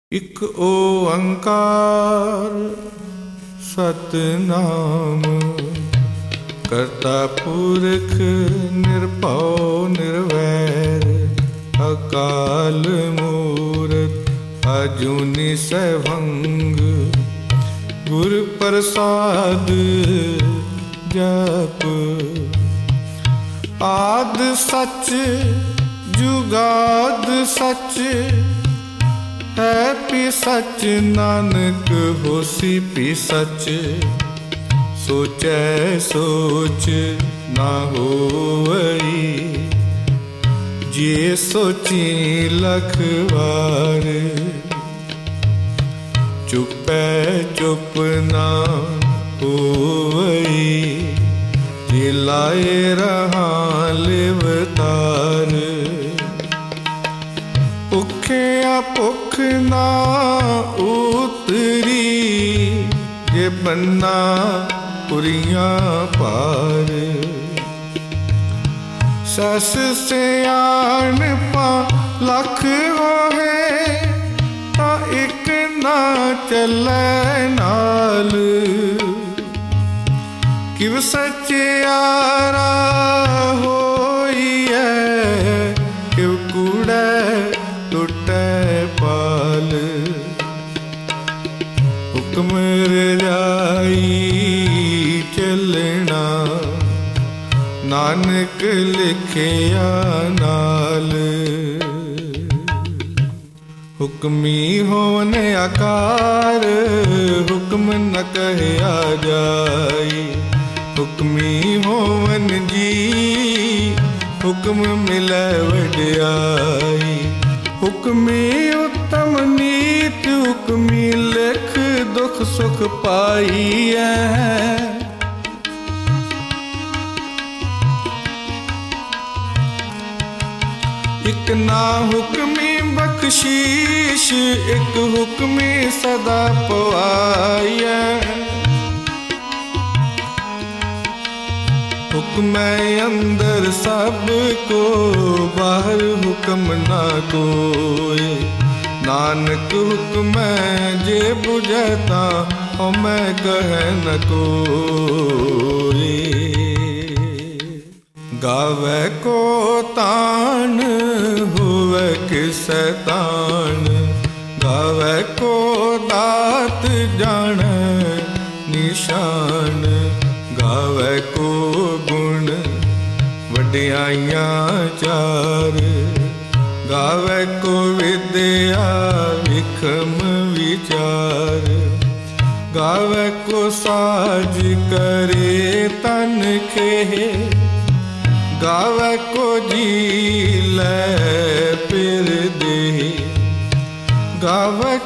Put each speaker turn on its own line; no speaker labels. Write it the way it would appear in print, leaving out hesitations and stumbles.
ਇਕ ਓੰਕਾਰ ਸਤਿਨਾਮ ਕਰਤਾ ਪੁਰਖ ਨਿਰਭਉ ਨਿਰਵੈਰ ਅਕਾਲ ਮੂਰਤ ਅਜੂਨੀ ਸੈਭੰ ਗੁਰ ਪ੍ਰਸਾਦ ਜਪ ਆਦ ਸਚ ਜੁਗਾਦ ਸਚ है पी सच नानक होसी पी सच सोचै सोच ना होवई जे सोची लख बार चुपै चुप ना होवई जे लाए रहा लिवतार भुखिया भुख ना उतरी जे बन्ना पुरिया पार सस सियान पा लख होए ता एक ना चलै नाल किव सचियारा होई है किव कूड़ै टुटै पाल हुक्म रजाई चलना नानक लिखिया नाल हुक्मी होने आकार हुक्म न कहया जाई हुक्मी होवन जी हुक्म मिलै वड्याई हुक्मी उत्तम नीत हुक्मी लिख दुख सुख पाई है एक ना हुक्मी बख्शीश एक हुक्मी सदा पवाई है हुक्म अंदर सब को बाहर हुक्म ना कोई नानक हुक्म जे बुझता हो मैं कह न कोई गावे को तान हुए किस तान गावे को दात जान निशान गावे को गुण वड्याइयां चार गावे को विद्या विखम विचार गावे को साज करे तन खे गावे को जी लै